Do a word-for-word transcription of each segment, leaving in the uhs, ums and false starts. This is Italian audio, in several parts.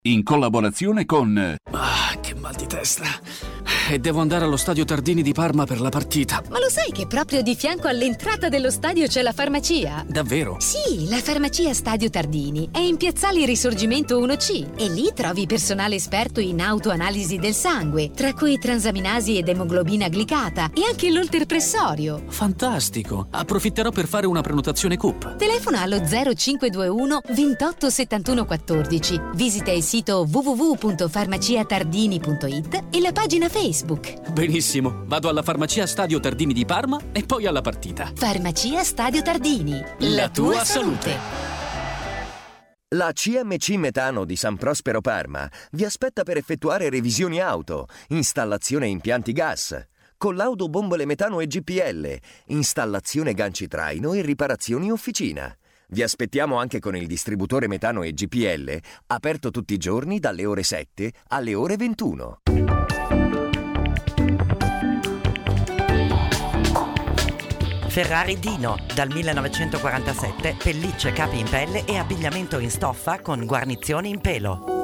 in collaborazione con... Ah, che mal di testa. E devo andare allo stadio Tardini di Parma per la partita. Ma lo sai che proprio di fianco all'entrata dello stadio c'è la farmacia? Davvero? Sì, la farmacia Stadio Tardini è in Piazzale Risorgimento uno C e lì trovi personale esperto in autoanalisi del sangue, tra cui transaminasi ed emoglobina glicata e anche l'olterpressorio. Fantastico! Approfitterò per fare una prenotazione C U P. Telefona allo zero cinque due uno ventotto settantuno quattordici, visita il sito w w w punto farmaciatardini punto it e la pagina Facebook. Benissimo, vado alla farmacia Stadio Tardini di Parma e poi alla partita. Farmacia Stadio Tardini, la, la tua, tua salute. salute. La C M C Metano di San Prospero Parma vi aspetta per effettuare revisioni auto, installazione impianti gas, collaudo bombole metano e G P L, installazione ganci traino e riparazioni officina. Vi aspettiamo anche con il distributore metano e G P L, aperto tutti i giorni dalle ore sette alle ore ventuno. Ferrari Dino, dal millenovecentoquarantasette, pellicce, capi in pelle e abbigliamento in stoffa con guarnizioni in pelo.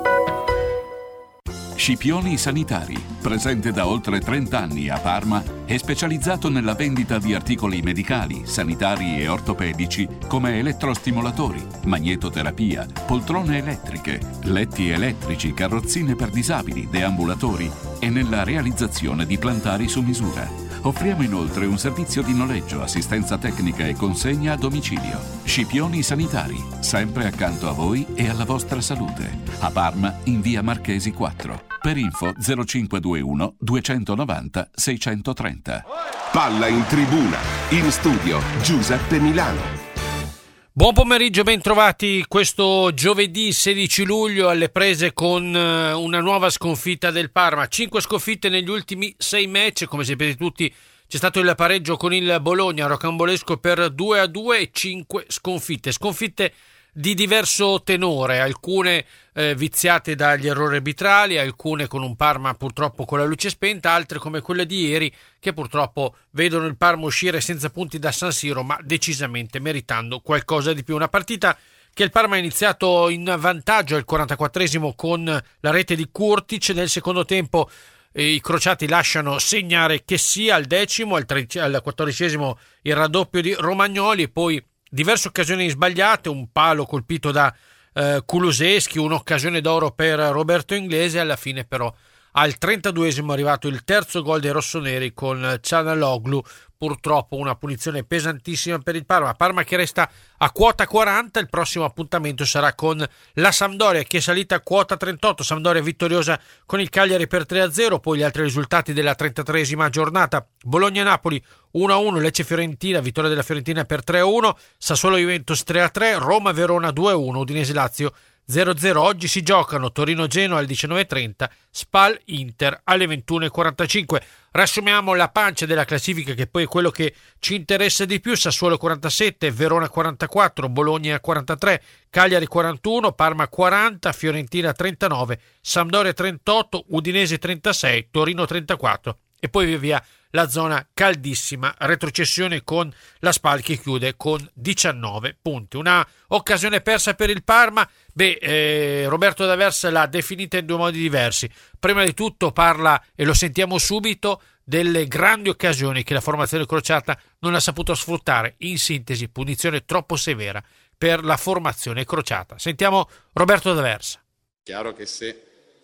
Scipioni Sanitari, presente da oltre trenta anni a Parma, è specializzato nella vendita di articoli medicali, sanitari e ortopedici come elettrostimolatori, magnetoterapia, poltrone elettriche, letti elettrici, carrozzine per disabili, deambulatori e nella realizzazione di plantari su misura. Offriamo inoltre un servizio di noleggio, assistenza tecnica e consegna a domicilio. Scipioni Sanitari, sempre accanto a voi e alla vostra salute. A Parma, in via Marchesi quattro. Per info zero cinque due uno duecentonovanta seicentotrenta. Palla in tribuna, in studio Giuseppe Milano. Buon pomeriggio, ben trovati questo giovedì sedici luglio alle prese con una nuova sconfitta del Parma. Cinque sconfitte negli ultimi sei match, come sapete tutti c'è stato il pareggio con il Bologna, rocambolesco per due a due e cinque sconfitte. Sconfitte di diverso tenore, alcune eh, viziate dagli errori arbitrali, alcune con un Parma purtroppo con la luce spenta, altre come quelle di ieri che purtroppo vedono il Parma uscire senza punti da San Siro, ma decisamente meritando qualcosa di più. Una partita che il Parma ha iniziato in vantaggio al quarantaquattresimo con la rete di Kurtic. Nel secondo tempo eh, i crociati lasciano segnare che sia al decimo, al, tredici, al quattordicesimo il raddoppio di Romagnoli e poi diverse occasioni sbagliate, un palo colpito da eh, Kulusevski, un'occasione d'oro per Roberto Inglese. Alla fine però al trentaduesimo è arrivato il terzo gol dei rossoneri con Çalhanoğlu, purtroppo una punizione pesantissima per il Parma. Parma che resta a quota quaranta, il prossimo appuntamento sarà con la Sampdoria che è salita a quota trentotto, Sampdoria vittoriosa con il Cagliari per tre a zero, poi gli altri risultati della trentatreesima giornata: Bologna-Napoli uno a uno, Lecce-Fiorentina, vittoria della Fiorentina per tre a uno, Sassuolo-Juventus tre a tre, Roma-Verona due a uno, Udinese-Lazio zero a zero. Oggi si giocano Torino-Genoa alle diciannove e trenta, Spal-Inter alle ventuno e quarantacinque. Riassumiamo la pancia della classifica, che poi è quello che ci interessa di più: Sassuolo quarantasette, Verona quarantaquattro, Bologna quarantatré, Cagliari quarantuno, Parma quaranta, Fiorentina trentanove, Sampdoria trentotto, Udinese trentasei, Torino trentaquattro e poi via via la zona caldissima, retrocessione con la Spal che chiude con diciannove punti. Una occasione persa per il Parma. Beh, eh, Roberto D'Aversa l'ha definita in due modi diversi. Prima di tutto parla, e lo sentiamo subito, delle grandi occasioni che la formazione crociata non ha saputo sfruttare. In sintesi, punizione troppo severa per la formazione crociata. Sentiamo Roberto D'Aversa. Chiaro che se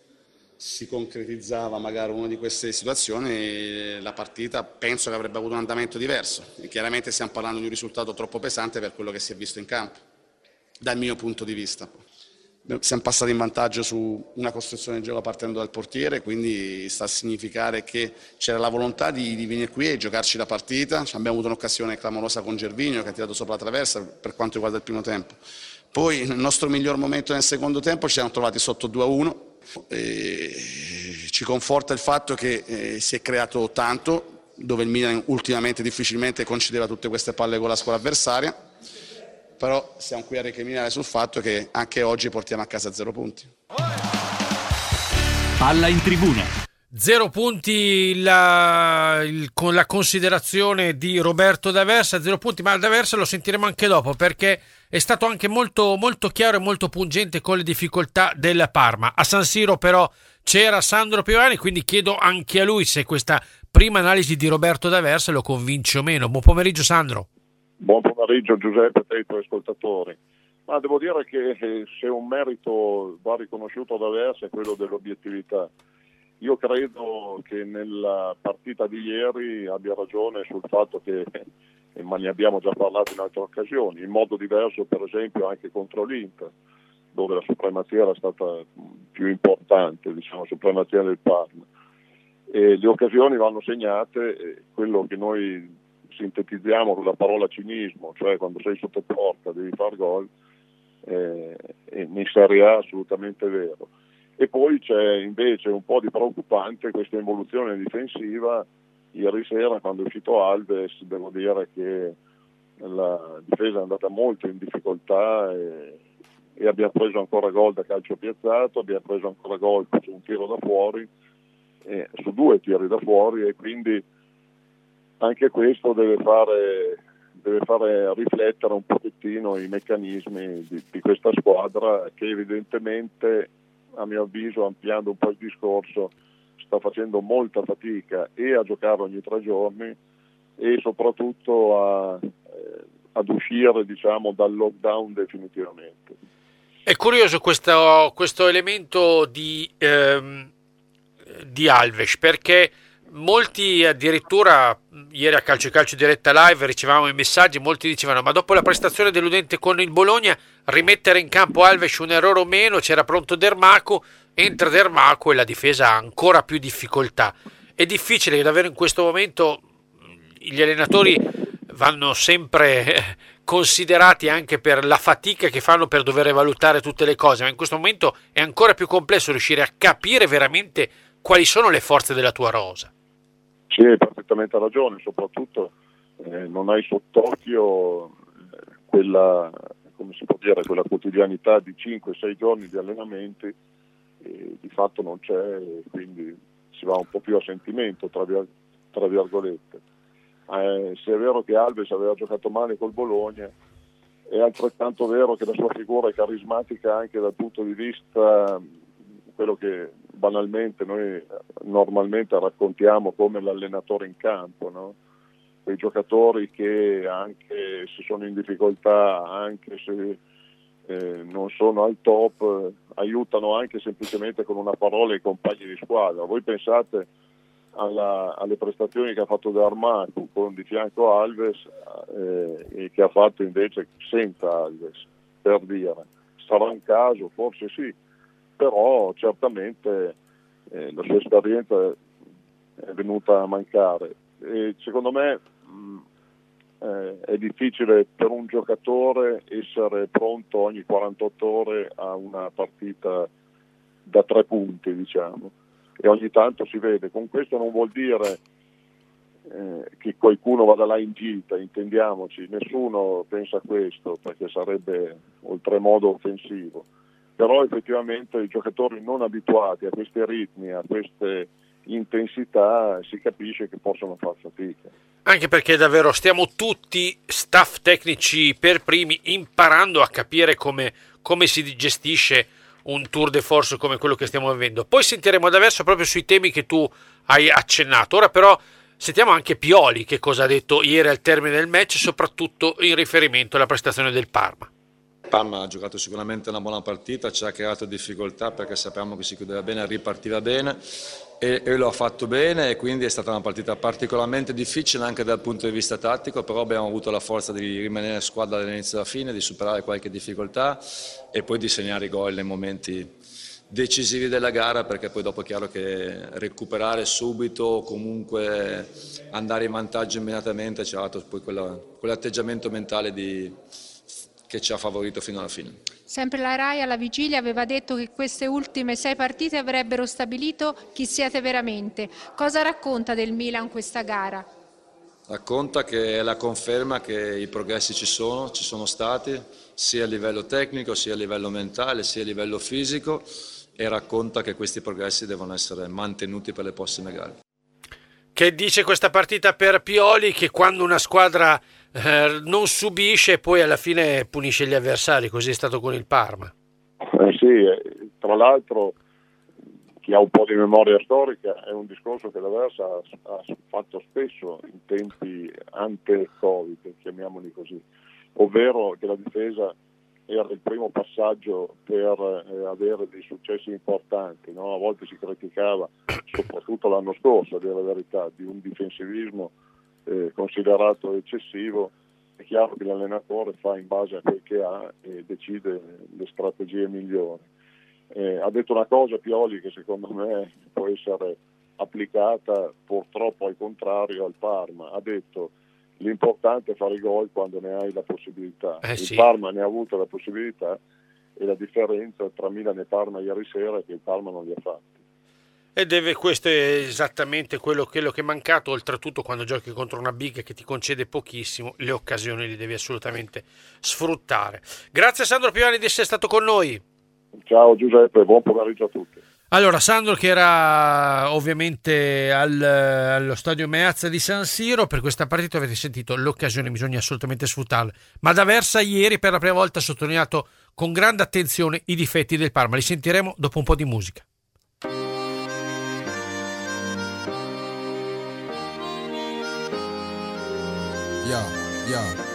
si concretizzava magari una di queste situazioni, la partita penso che avrebbe avuto un andamento diverso. E chiaramente stiamo parlando di un risultato troppo pesante per quello che si è visto in campo, dal mio punto di vista. Siamo passati in vantaggio su una costruzione di gioco partendo dal portiere, quindi sta a significare che c'era la volontà di, di venire qui e giocarci la partita. Abbiamo avuto un'occasione clamorosa con Gervinho che ha tirato sopra la traversa per quanto riguarda il primo tempo. Poi nel nostro miglior momento nel secondo tempo ci siamo trovati sotto due a uno. E ci conforta il fatto che eh, si è creato tanto, dove il Milan ultimamente difficilmente concedeva tutte queste palle con la squadra avversaria, però siamo qui a recriminare sul fatto che anche oggi portiamo a casa zero punti. Palla in tribuna. Zero punti la, il, con la considerazione di Roberto D'Aversa, zero punti, ma D'Aversa lo sentiremo anche dopo perché è stato anche molto, molto chiaro e molto pungente con le difficoltà del Parma. A San Siro però c'era Sandro Piovani, quindi chiedo anche a lui se questa prima analisi di Roberto D'Aversa lo convince o meno. Buon pomeriggio Sandro. Buon pomeriggio Giuseppe e ai tuoi ascoltatori. Ma devo dire che se un merito va riconosciuto da D'Aversa è quello dell'obiettività. Io credo che nella partita di ieri abbia ragione sul fatto che, ma ne abbiamo già parlato in altre occasioni, in modo diverso per esempio anche contro l'Inter, dove la supremazia era stata più importante, diciamo, la supremazia del Parma. E le occasioni vanno segnate, quello che noi sintetizziamo con la parola cinismo, cioè quando sei sotto porta devi far gol, eh, in Serie A assolutamente vero. E poi c'è invece un po' di preoccupante questa involuzione difensiva. Ieri sera quando è uscito Alves devo dire che la difesa è andata molto in difficoltà e, e abbiamo preso ancora gol da calcio piazzato, abbiamo preso ancora gol su un tiro da fuori, eh, su due tiri da fuori, e quindi anche questo deve fare, deve fare riflettere un pochettino i meccanismi di, di questa squadra che evidentemente, a mio avviso, ampliando un po' il discorso, sta facendo molta fatica e a giocare ogni tre giorni e soprattutto a, eh, ad uscire, diciamo, dal lockdown definitivamente. È curioso questo, questo elemento di, ehm, di Alves, perché molti addirittura ieri a Calcio e Calcio diretta live ricevavamo i messaggi, molti dicevano ma dopo la prestazione deludente con il Bologna rimettere in campo Alves un errore o meno, c'era pronto Dermaco, entra Dermaco e la difesa ha ancora più difficoltà. È difficile che davvero in questo momento gli allenatori vanno sempre considerati anche per la fatica che fanno per dover valutare tutte le cose, ma in questo momento è ancora più complesso riuscire a capire veramente quali sono le forze della tua rosa. Sì, hai perfettamente ragione, soprattutto eh, non hai sott'occhio eh, quella, come si può dire, quella quotidianità di cinque sei giorni di allenamenti, e di fatto non c'è, quindi si va un po' più a sentimento, tra, tra virgolette. Eh, se è vero che Alves aveva giocato male col Bologna, è altrettanto vero che la sua figura è carismatica anche dal punto di vista, quello che banalmente noi normalmente raccontiamo come l'allenatore in campo, no? Quei giocatori che anche se sono in difficoltà, anche se eh, non sono al top, eh, aiutano anche semplicemente con una parola i compagni di squadra. Voi pensate alla, alle prestazioni che ha fatto Darmaco con di fianco Alves eh, e che ha fatto invece senza Alves, per dire. Sarà un caso? Forse sì, però certamente eh, la sua esperienza è venuta a mancare e secondo me mh, eh, è difficile per un giocatore essere pronto ogni quarantotto ore a una partita da tre punti, diciamo, e ogni tanto si vede. Con questo non vuol dire eh, che qualcuno vada là in gita, intendiamoci, nessuno pensa a questo perché sarebbe oltremodo offensivo. Però effettivamente i giocatori non abituati a questi ritmi, a queste intensità, si capisce che possono far fatica. Anche perché davvero stiamo tutti, staff tecnici per primi, imparando a capire come, come si gestisce un tour de force come quello che stiamo vivendo. Poi sentiremo D'Aversa proprio sui temi che tu hai accennato. Ora però sentiamo anche Pioli che cosa ha detto ieri al termine del match, soprattutto in riferimento alla prestazione del Parma. Parma ha giocato sicuramente una buona partita, ci ha creato difficoltà perché sappiamo che si chiudeva bene, ripartiva bene e, e lo ha fatto bene, e quindi è stata una partita particolarmente difficile anche dal punto di vista tattico, però abbiamo avuto la forza di rimanere squadra dall'inizio alla fine, di superare qualche difficoltà e poi di segnare i gol nei momenti decisivi della gara, perché poi dopo è chiaro che recuperare subito o comunque andare in vantaggio immediatamente ci ha dato poi quella, quell'atteggiamento mentale di che ci ha favorito fino alla fine. Sempre la Rai alla vigilia aveva detto che queste ultime sei partite avrebbero stabilito chi siete veramente. Cosa racconta del Milan questa gara? Racconta che è la conferma che i progressi ci sono, ci sono stati, sia a livello tecnico, sia a livello mentale, sia a livello fisico, e racconta che questi progressi devono essere mantenuti per le prossime gare. Che dice questa partita per Pioli, che quando una squadra eh, non subisce poi alla fine punisce gli avversari, così è stato con il Parma. Eh sì, eh, tra l'altro chi ha un po' di memoria storica è un discorso che l'Aversa ha, ha fatto spesso in tempi ante-Covid, chiamiamoli così, ovvero che la difesa era il primo passaggio per eh, avere dei successi importanti, no? A volte si criticava, soprattutto l'anno scorso, a dire la verità, di un difensivismo eh, considerato eccessivo. È chiaro che l'allenatore fa in base a quel che ha e decide le strategie migliori. Eh, ha detto una cosa Pioli che secondo me può essere applicata purtroppo al contrario al Parma. Ha detto: l'importante è fare i gol quando ne hai la possibilità. Eh, il sì. Parma ne ha avuto la possibilità e la differenza tra Milan e Parma ieri sera è che il Parma non li ha fatti. E deve, questo è esattamente quello, quello che è mancato, oltretutto quando giochi contro una big che ti concede pochissimo, le occasioni le devi assolutamente sfruttare. Grazie Sandro Pioli di essere stato con noi. Ciao Giuseppe, buon pomeriggio a tutti. Allora, Sandro che era ovviamente al, allo stadio Meazza di San Siro, per questa partita avete sentito, l'occasione bisogna assolutamente sfruttarla, ma D'Aversa ieri per la prima volta ha sottolineato con grande attenzione i difetti del Parma. Li sentiremo dopo un po' di musica. Yeah, yeah.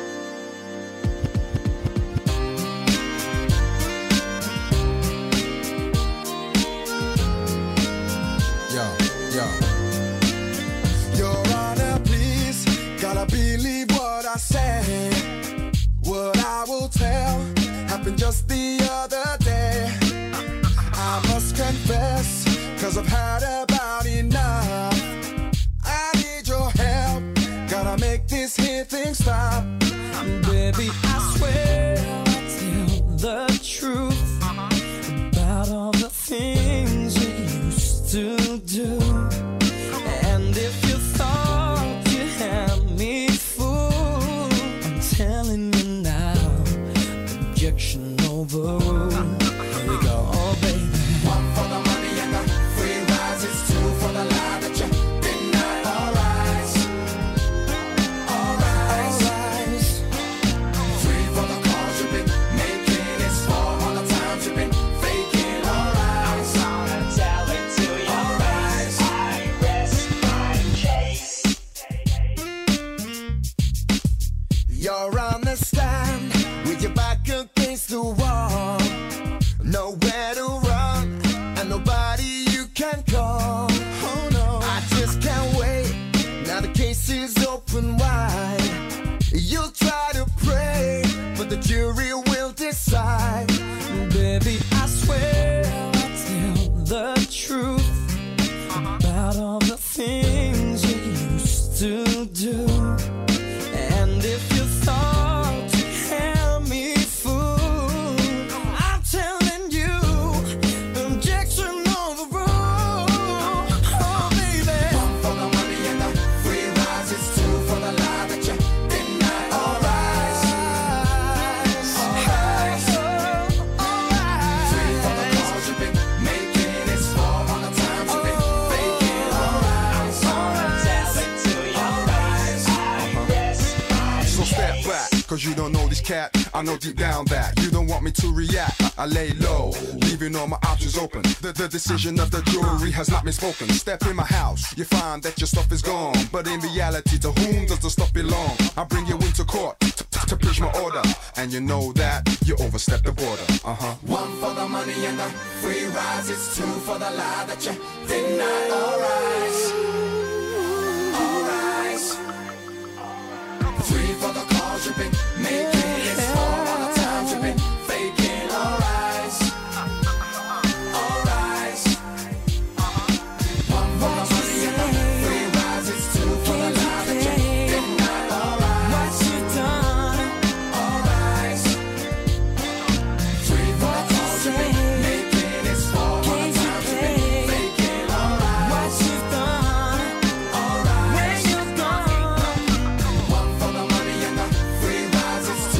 Your Honor, please, gotta believe what I say. What I will tell happened just the other day. I must confess, cause I've had about enough. I need your help, gotta make this here thing stop. Baby, I swear I'll tell the truth about all the things you used to do. And if you thought you had me fooled, I'm telling you now, objection overruled. Here we go, oh baby. One for the money and the free rides, it's two for the lie that you deny. All rise, all rise, all rise. Three for the calls you've been making, it's four all the times you've been faking. All rise, I'm gonna tell it to you. All rise, I rest my case. You're on the stand with your back against the wall, nowhere to run and nobody you can call. Oh no, I just can't wait. Now the case is open wide. You'll try to pray, but the jury will decide. Baby, I swear I'll tell the truth about all the things you used to do. And if you thought you had me fooled, I'm telling you, objection overruled. Oh baby, one for the money and the free rides, it's two for the lie that you deny. All rise, all rise, all rise. Three for the calls you've been making, it's four all the times you've been faking. All rise, all rise, all rise. So step back, cause you don't know this cat. I know deep down that you don't want me to react. I lay low, leaving all my options open. The, the decision of the jury has not been spoken. Step in my house, you find that your stuff is gone. But in reality, to whom does the stuff belong? I bring you into court t- t- to preach my order. And you know that you overstepped the border. Uh-huh. One for the money and the free rides, it's two for the lie that you deny. All rise, all rise. Three for the calls you've been making, it's four all the times you've been faking. All rise, all rise. One for the money and the free rides, it's two for the lie that you deny. All rise, what you done? All rise. Three for the calls you've been making, it's four all the times you've been faking. All rise, what you done? All rise, where you gone? One for the money and the free rides, it's two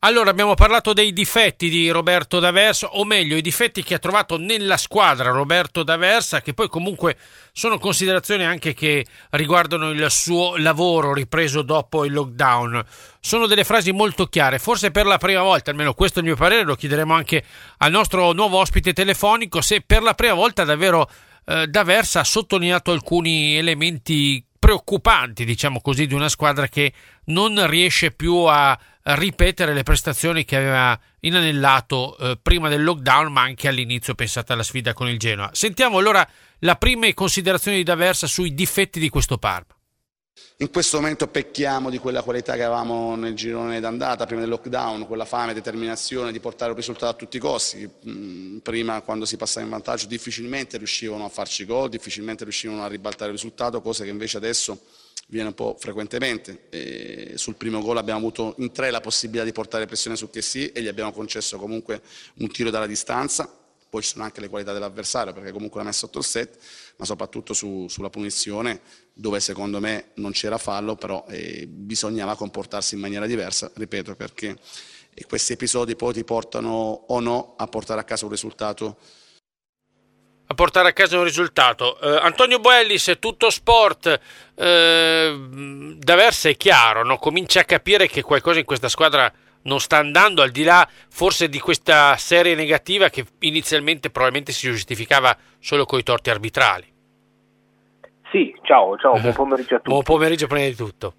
Allora, abbiamo parlato dei difetti di Roberto D'Aversa, o meglio, i difetti che ha trovato nella squadra Roberto D'Aversa, che poi comunque sono considerazioni anche che riguardano il suo lavoro ripreso dopo il lockdown. Sono delle frasi molto chiare, forse per la prima volta, almeno questo è il mio parere, lo chiederemo anche al nostro nuovo ospite telefonico, se per la prima volta davvero eh, D'Aversa ha sottolineato alcuni elementi preoccupanti, diciamo così, di una squadra che non riesce più a ripetere le prestazioni che aveva inanellato eh, prima del lockdown, ma anche all'inizio, pensate alla sfida con il Genoa. Sentiamo allora la prime considerazioni di D'Aversa sui difetti di questo Parma. In questo momento pecchiamo di quella qualità che avevamo nel girone d'andata prima del lockdown, quella fame, determinazione di portare un risultato a tutti i costi. Prima, quando si passava in vantaggio, difficilmente riuscivano a farci gol, difficilmente riuscivano a ribaltare il risultato, cosa che invece adesso viene un po' frequentemente. E sul primo gol abbiamo avuto in tre la possibilità di portare pressione su Chessy e gli abbiamo concesso comunque un tiro dalla distanza. Poi ci sono anche le qualità dell'avversario, perché comunque l'ha messo sotto il set, ma soprattutto su, sulla punizione, dove secondo me non c'era fallo, però eh, bisognava comportarsi in maniera diversa, ripeto, perché eh, questi episodi poi ti portano o no a portare a casa un risultato. A portare a casa un risultato. Eh, Antonio Boellis, Tutto Sport, eh, D'Aversa è chiaro, no? Comincia a capire che qualcosa in questa squadra non sta andando, al di là forse di questa serie negativa che inizialmente probabilmente si giustificava solo coi torti arbitrali. Sì, ciao, ciao, buon pomeriggio a tutti. Buon pomeriggio prima di tutto.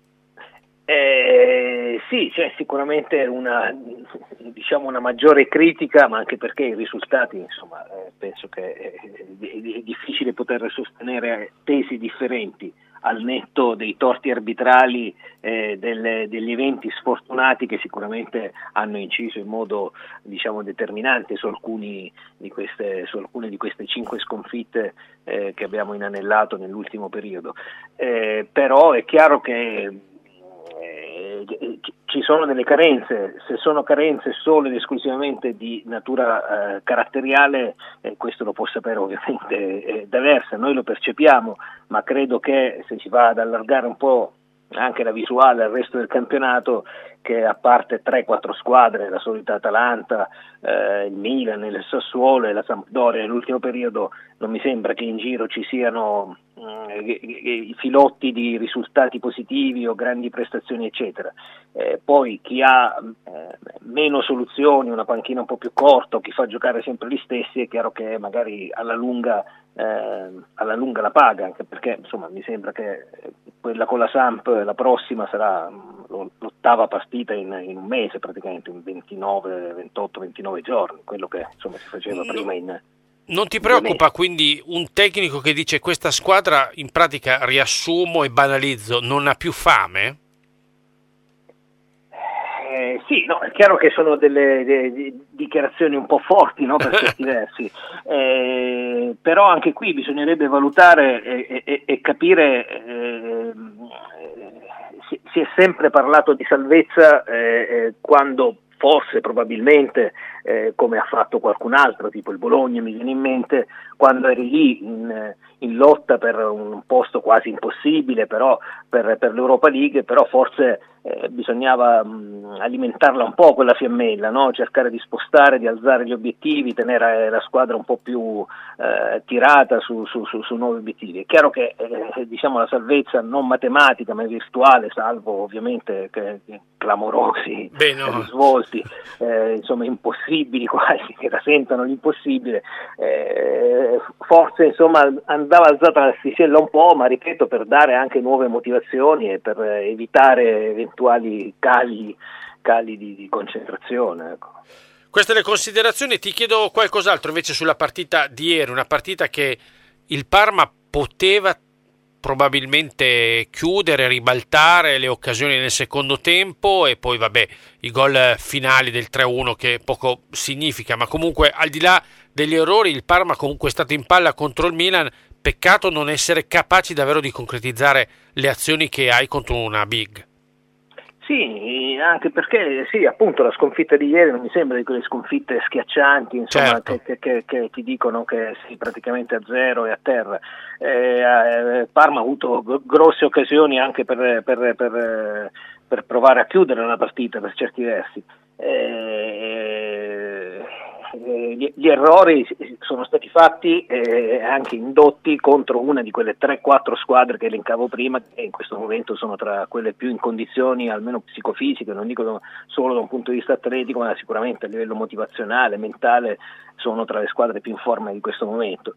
Eh, sì, c'è sicuramente una, diciamo, una maggiore critica, ma anche perché i risultati, insomma, eh, penso che è, è difficile poter sostenere tesi differenti al netto dei torti arbitrali, eh, delle, degli eventi sfortunati che sicuramente hanno inciso in modo, diciamo, determinante su, alcuni di queste, su alcune di queste cinque sconfitte eh, che abbiamo inanellato nell'ultimo periodo. Eh, però è chiaro che eh, ci sono delle carenze. Se sono carenze solo ed esclusivamente di natura eh, caratteriale, eh, questo lo può sapere ovviamente eh, D'Aversa, noi lo percepiamo, ma credo che se si va ad allargare un po' anche la visuale al resto del campionato, che a parte tre quattro squadre, la solita Atalanta, eh, il Milan, il Sassuolo e la Sampdoria nell'ultimo periodo, non mi sembra che in giro ci siano eh, i filotti di risultati positivi o grandi prestazioni eccetera. Eh, poi chi ha eh, meno soluzioni, una panchina un po' più corta, o chi fa giocare sempre gli stessi, è chiaro che magari alla lunga eh, alla lunga la paga, anche perché insomma mi sembra che quella con la Samp la prossima sarà l'ottava partita in, in un mese, praticamente in ventinove, ventotto, ventinove giorni, quello che insomma si faceva no. prima in Non ti preoccupa quindi un tecnico che dice questa squadra, in pratica riassumo e banalizzo, non ha più fame? Eh, sì, no, è chiaro che sono delle, delle dichiarazioni un po' forti, no, per certi versi, eh, però anche qui bisognerebbe valutare e, e, e capire, eh, si, si è sempre parlato di salvezza eh, quando forse, probabilmente, eh, come ha fatto qualcun altro, tipo il Bologna mi viene in mente, quando eri lì in, in lotta per un posto quasi impossibile, però per, per l'Europa League, però forse eh, bisognava mh, alimentarla un po' quella fiammella, no? Cercare di spostare, di alzare gli obiettivi, tenere la squadra un po' più eh, tirata su, su, su, su nuovi obiettivi. È chiaro che eh, diciamo la salvezza non matematica ma virtuale, salvo ovviamente che, che clamorosi Beh, no. risvolti, eh, insomma impossibili quasi, che rasentano l'impossibile, eh, forse insomma andava alzata l'asticella un po', ma ripeto, per dare anche nuove motivazioni e per evitare eventuali cali, cali di, di concentrazione, ecco. Queste le considerazioni. Ti chiedo qualcos'altro invece sulla partita di ieri, una partita che il Parma poteva probabilmente chiudere, ribaltare le occasioni nel secondo tempo e poi vabbè i gol finali del tre a uno che poco significa, ma comunque al di là degli errori il Parma comunque è stato in palla contro il Milan. Peccato non essere capaci davvero di concretizzare le azioni che hai contro una big. Sì, anche perché sì, appunto la sconfitta di ieri non mi sembra di quelle sconfitte schiaccianti, insomma, certo. che, che, che ti dicono che sei praticamente a zero e a terra. Eh, Parma ha avuto grosse occasioni anche per, per, per, per provare a chiudere la partita per certi versi. Eh, Gli, gli errori sono stati fatti eh, anche indotti contro una di quelle tre quattro squadre che elencavo prima, che in questo momento sono tra quelle più in condizioni almeno psicofisiche, non dico solo da un punto di vista atletico, ma sicuramente a livello motivazionale, mentale, sono tra le squadre più in forma di questo momento.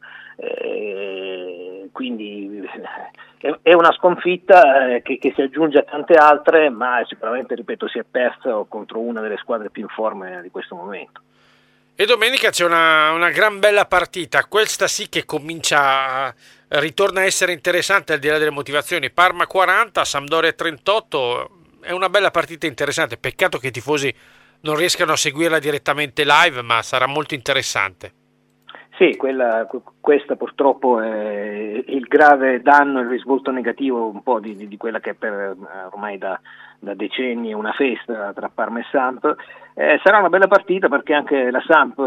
Eh, quindi è, è una sconfitta eh, che, che si aggiunge a tante altre, ma sicuramente, ripeto, si è persa contro una delle squadre più in forma di questo momento. E domenica c'è una, una gran bella partita, questa sì che comincia, ritorna a essere interessante al di là delle motivazioni. Parma quaranta, Sampdoria trentotto, è una bella partita interessante, peccato che i tifosi non riescano a seguirla direttamente live, ma sarà molto interessante. Sì, quella, questa purtroppo è il grave danno, il risvolto negativo un po' di, di, di quella che è per ormai da, da decenni una festa tra Parma e Samp. Eh, sarà una bella partita perché anche la Samp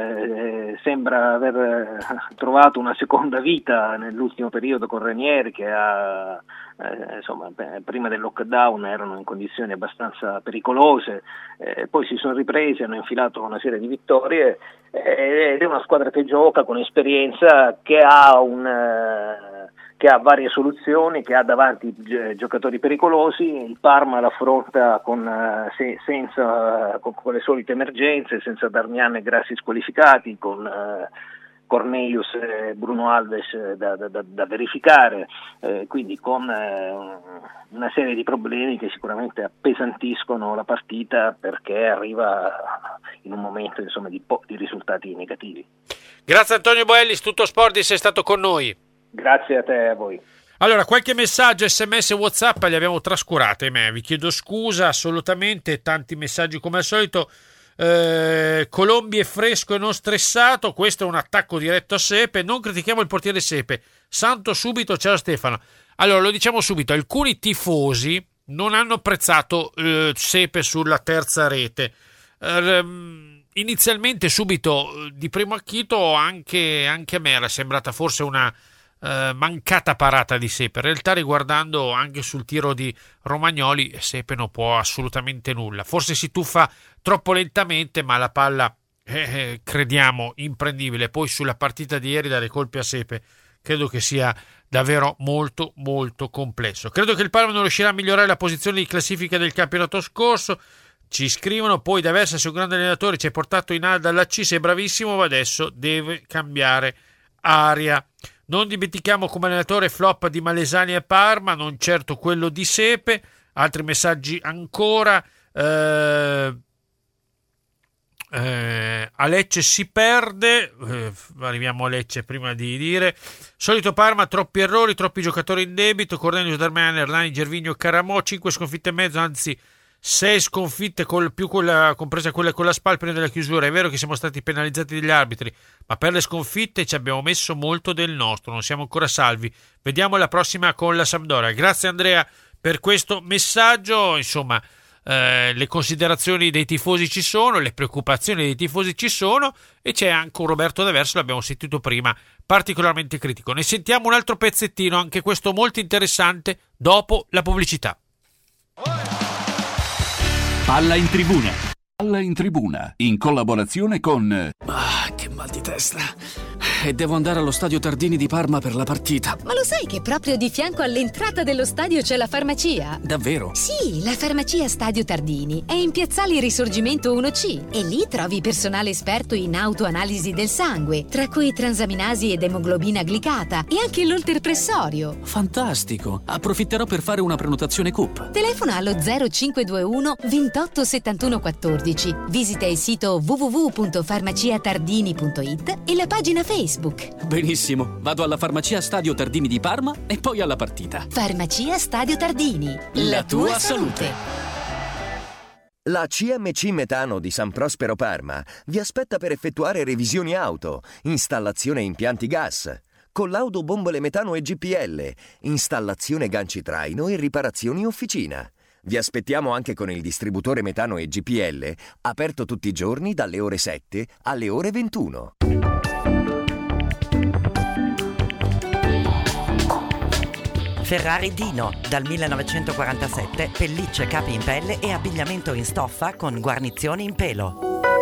eh, sembra aver trovato una seconda vita nell'ultimo periodo con Ranieri, che ha eh, insomma beh, prima del lockdown erano in condizioni abbastanza pericolose, eh, poi si sono ripresi, hanno infilato una serie di vittorie eh, ed è una squadra che gioca con esperienza, che ha un eh, che ha varie soluzioni, che ha davanti giocatori pericolosi. Il Parma l'affronta con, se, senza, con, con le solite emergenze, senza Darmian e Grassi squalificati, con uh, Cornelius e Bruno Alves da, da, da, da verificare, eh, quindi con eh, una serie di problemi che sicuramente appesantiscono la partita, perché arriva in un momento insomma di, po- di risultati negativi. Grazie Antonio Boellis, Tutto Sport di sei stato con noi. Grazie a te e a voi. Allora, qualche messaggio, sms e WhatsApp li abbiamo trascurati, me. Vi chiedo scusa assolutamente, tanti messaggi come al solito. eh, Colombi è fresco e non stressato, questo è un attacco diretto a Sepe. Non critichiamo il portiere Sepe, santo subito. Ciao Stefano. Allora, lo diciamo subito, alcuni tifosi non hanno apprezzato eh, Sepe sulla terza rete. eh, inizialmente subito di primo acchito anche, anche a me era sembrata forse una Uh, mancata parata di Sepe. In realtà, riguardando anche sul tiro di Romagnoli, Sepe non può assolutamente nulla, forse si tuffa troppo lentamente, ma la palla eh, eh, crediamo imprendibile. Poi sulla partita di ieri dare colpi a Sepe credo che sia davvero molto molto complesso. Credo che il Parma non riuscirà a migliorare la posizione di classifica del campionato scorso. Ci scrivono poi: da Versa sei un grande allenatore, ci hai portato in A dalla C, sei bravissimo, ma adesso deve cambiare aria. Non dimentichiamo come allenatore flop di Malesani a Parma, non certo quello di Sepe. Altri messaggi ancora. Eh, eh, a Lecce si perde. Eh, arriviamo a Lecce prima di dire. Solito Parma, troppi errori, troppi giocatori in debito. Cornelius, Darmian, Erlani, Gervinho, Caramò. cinque sconfitte e mezzo, anzi sei sconfitte, col, più quella, compresa quella con la S P A L prima della chiusura. È vero che siamo stati penalizzati dagli arbitri, ma per le sconfitte ci abbiamo messo molto del nostro, non siamo ancora salvi. Vediamo la prossima con la Sampdoria. Grazie Andrea per questo messaggio. Insomma, eh, le considerazioni dei tifosi ci sono, le preoccupazioni dei tifosi ci sono, e c'è anche un Roberto D'Averso, l'abbiamo sentito prima, particolarmente critico. Ne sentiamo un altro pezzettino, anche questo molto interessante, dopo la pubblicità. Palla in tribuna. Palla in tribuna, in collaborazione con... Ah, che mal di testa. E devo andare allo stadio Tardini di Parma per la partita. Ma lo sai che proprio di fianco all'entrata dello stadio c'è la farmacia? Davvero? Sì, la farmacia Stadio Tardini è in piazzale Risorgimento uno C e lì trovi personale esperto in autoanalisi del sangue, tra cui transaminasi ed emoglobina glicata, e anche l'olterpressorio. Fantastico! Approfitterò per fare una prenotazione C U P. Telefona allo zero cinque due uno ventotto settantuno quattordici. Visita il sito w w w punto farmacia tardini punto i t e la pagina Facebook. Benissimo, vado alla farmacia Stadio Tardini di Parma e poi alla partita. Farmacia Stadio Tardini, la, la tua, tua salute. salute. La C M C Metano di San Prospero Parma vi aspetta per effettuare revisioni auto, installazione impianti gas, collaudo bombole metano e G P L, installazione ganci traino e riparazioni officina. Vi aspettiamo anche con il distributore metano e G P L, aperto tutti i giorni dalle ore sette alle ore ventuno. Ferrari Dino, dal millenovecentoquarantasette, pellicce, capi in pelle e abbigliamento in stoffa con guarnizioni in pelo.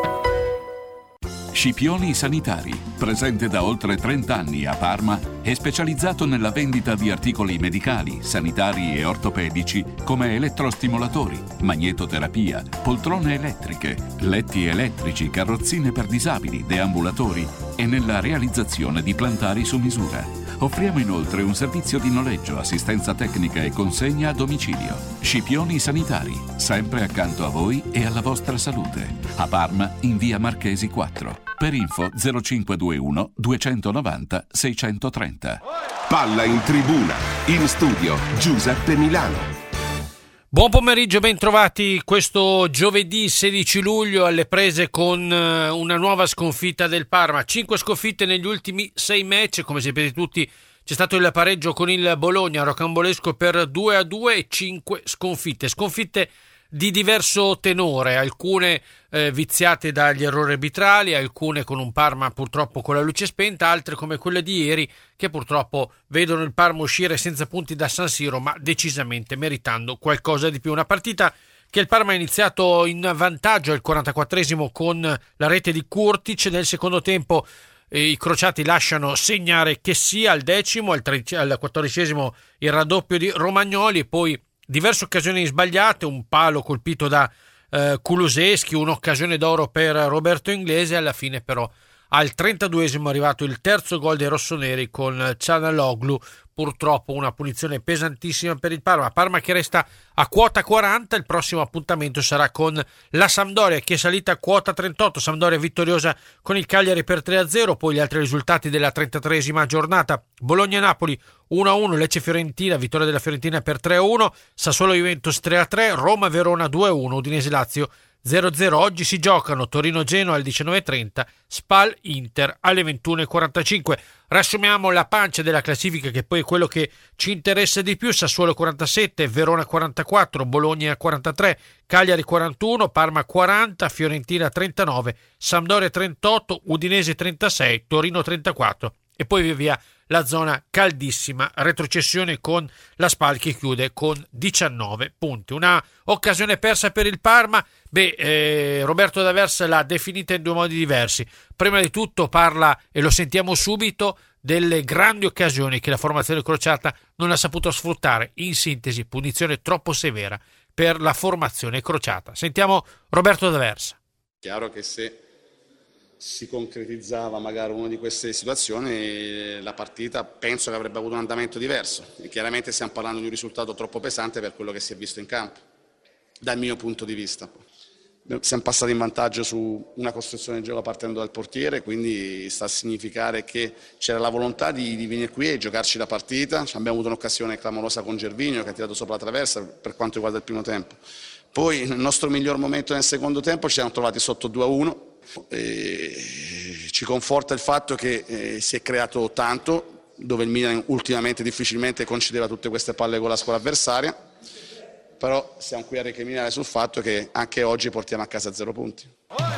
Scipioni Sanitari, presente da oltre trenta anni a Parma, è specializzato nella vendita di articoli medicali, sanitari e ortopedici come elettrostimolatori, magnetoterapia, poltrone elettriche, letti elettrici, carrozzine per disabili, deambulatori e nella realizzazione di plantari su misura. Offriamo inoltre un servizio di noleggio, assistenza tecnica e consegna a domicilio. Scipioni Sanitari, sempre accanto a voi e alla vostra salute. A Parma, in via Marchesi quattro. Per info zero cinquecentoventuno duecentonovanta seicentotrenta. Palla in tribuna. In studio Giuseppe Milano. Buon pomeriggio, ben trovati questo giovedì sedici luglio alle prese con una nuova sconfitta del Parma. Cinque sconfitte negli ultimi sei match, come sapete tutti c'è stato il pareggio con il Bologna, rocambolesco per due a due e cinque sconfitte. Sconfitte di diverso tenore, alcune eh, viziate dagli errori arbitrali, alcune con un Parma purtroppo con la luce spenta, altre come quelle di ieri che purtroppo vedono il Parma uscire senza punti da San Siro, ma decisamente meritando qualcosa di più. Una partita che il Parma ha iniziato in vantaggio al quarantaquattresimo con la rete di Kurtic. Nel secondo tempo eh, i crociati lasciano segnare che sia al decimo, al, tredici, al quattordicesimo il raddoppio di Romagnoli e poi diverse occasioni sbagliate, un palo colpito da eh, Kulusevski, un'occasione d'oro per Roberto Inglese. Alla fine però al trentaduesimo è arrivato il terzo gol dei rossoneri con Çalhanoğlu, purtroppo una punizione pesantissima per il Parma. Parma che resta a quota quaranta, il prossimo appuntamento sarà con la Sampdoria che è salita a quota trentotto, Sampdoria vittoriosa con il Cagliari per tre a zero, poi gli altri risultati della trentatreesima giornata: Bologna-Napoli uno a uno, Lecce-Fiorentina, vittoria della Fiorentina per tre a uno, Sassuolo-Juventus tre a tre, Roma-Verona due a uno, Udinese-Lazio zero a zero. Oggi si giocano Torino-Genoa alle diciannove e trenta, Spal-Inter alle ventuno e quarantacinque. Riassumiamo la pancia della classifica, che poi è quello che ci interessa di più: Sassuolo quarantasette, Verona quarantaquattro, Bologna quarantatré, Cagliari quarantuno, Parma quaranta, Fiorentina trentanove, Sampdoria trentotto, Udinese trentasei, Torino trentaquattro e poi via via la zona caldissima retrocessione con la Spal che chiude con diciannove punti. Una occasione persa per il Parma. Beh, eh, Roberto D'Aversa l'ha definita in due modi diversi. Prima di tutto parla, e lo sentiamo subito, delle grandi occasioni che la formazione crociata non ha saputo sfruttare. In sintesi, punizione troppo severa per la formazione crociata. Sentiamo Roberto D'Aversa. Chiaro che se si concretizzava magari una di queste situazioni, la partita penso che avrebbe avuto un andamento diverso. E chiaramente stiamo parlando di un risultato troppo pesante per quello che si è visto in campo, dal mio punto di vista. Siamo passati in vantaggio su una costruzione di gioco partendo dal portiere, quindi sta a significare che c'era la volontà di, di venire qui e giocarci la partita. Abbiamo avuto un'occasione clamorosa con Gervinho che ha tirato sopra la traversa per quanto riguarda il primo tempo. Poi nel nostro miglior momento nel secondo tempo ci siamo trovati sotto due a uno. E ci conforta il fatto che eh, si è creato tanto, dove il Milan ultimamente difficilmente concedeva tutte queste palle con la squadra avversaria, però siamo qui a recriminare sul fatto che anche oggi portiamo a casa zero punti.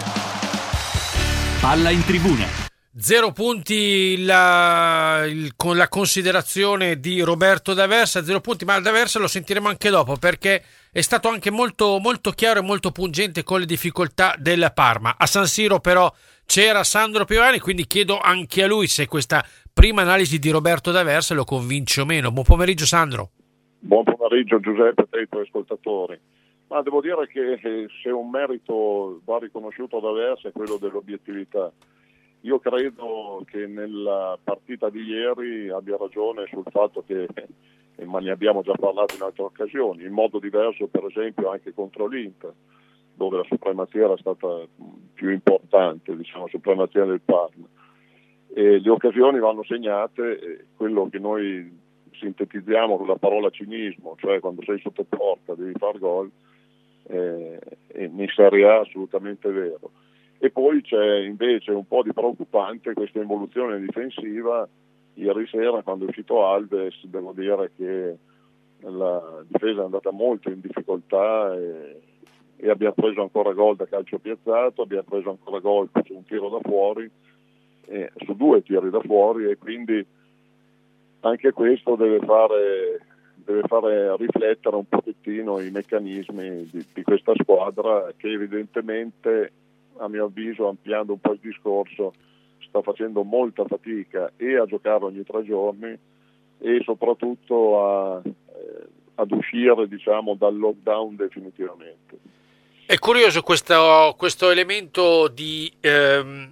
Palla in tribuna. Zero punti la, il, con la considerazione di Roberto D'Aversa, zero punti, ma D'Aversa lo sentiremo anche dopo perché è stato anche molto, molto chiaro e molto pungente con le difficoltà del Parma. A San Siro però c'era Sandro Piovani, quindi chiedo anche a lui se questa prima analisi di Roberto D'Aversa lo convince o meno. Buon pomeriggio Sandro. Buon pomeriggio Giuseppe e ai tuoi ascoltatori. Ma devo dire che se un merito va riconosciuto da D'Aversa è quello dell'obiettività. Io credo che nella partita di ieri abbia ragione sul fatto che, ma ne abbiamo già parlato in altre occasioni, in modo diverso per esempio anche contro l'Inter, dove la supremazia era stata più importante, diciamo la supremazia del Parma. E le occasioni vanno segnate, quello che noi sintetizziamo con la parola cinismo, cioè quando sei sotto porta devi far gol, eh, in Serie A assolutamente vero. E poi c'è invece un po' di preoccupante questa involuzione difensiva. Ieri sera quando è uscito Alves devo dire che la difesa è andata molto in difficoltà e, e abbiamo preso ancora gol da calcio piazzato, abbiamo preso ancora gol su un tiro da fuori, eh, su due tiri da fuori, e quindi anche questo deve fare deve fare riflettere un pochettino i meccanismi di, di questa squadra che evidentemente, a mio avviso, ampliando un po' il discorso, sta facendo molta fatica e a giocare ogni tre giorni e soprattutto a, eh, ad uscire, diciamo, dal lockdown definitivamente. È curioso questo, questo elemento di, ehm,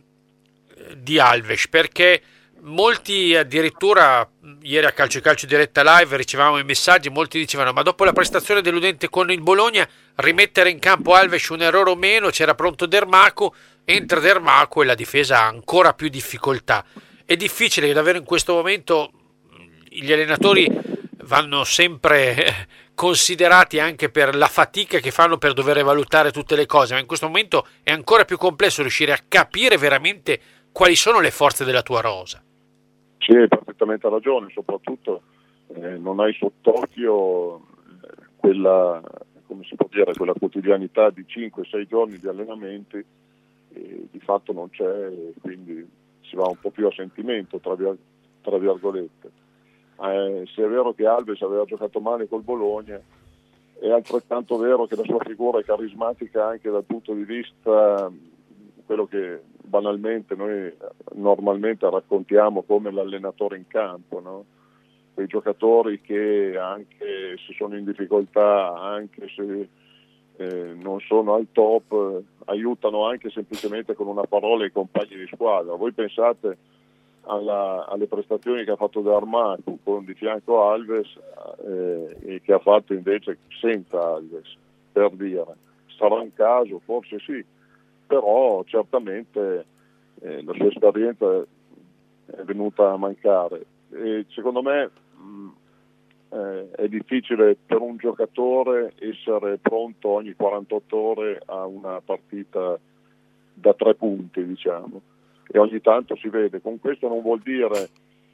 di Alves, perché molti addirittura, ieri a Calcio e Calcio diretta live ricevavamo i messaggi, molti dicevano ma dopo la prestazione deludente con il Bologna rimettere in campo Alves un errore o meno, c'era pronto Dermaco, entra Dermaco e la difesa ha ancora più difficoltà. È difficile che davvero in questo momento gli allenatori vanno sempre considerati anche per la fatica che fanno per dover valutare tutte le cose, ma in questo momento è ancora più complesso riuscire a capire veramente quali sono le forze della tua rosa. Sì, hai perfettamente ragione, soprattutto eh, non hai sott'occhio eh, quella, come si può dire, quella quotidianità di cinque sei giorni di allenamenti, e di fatto non c'è, quindi si va un po' più a sentimento, tra, tra virgolette. Eh, se è vero che Alves aveva giocato male col Bologna, è altrettanto vero che la sua figura è carismatica anche dal punto di vista quello che banalmente noi normalmente raccontiamo come l'allenatore in campo, no? Quei giocatori che anche se sono in difficoltà, anche se eh, non sono al top, aiutano anche semplicemente con una parola i compagni di squadra. Voi pensate alla, alle prestazioni che ha fatto Dermaco con di fianco Alves eh, e che ha fatto invece senza Alves, per dire. Sarà un caso? Forse sì, però certamente eh, la sua esperienza è venuta a mancare e secondo me mh, eh, è difficile per un giocatore essere pronto ogni quarantotto ore a una partita da tre punti, diciamo, e ogni tanto si vede. Con questo non vuol dire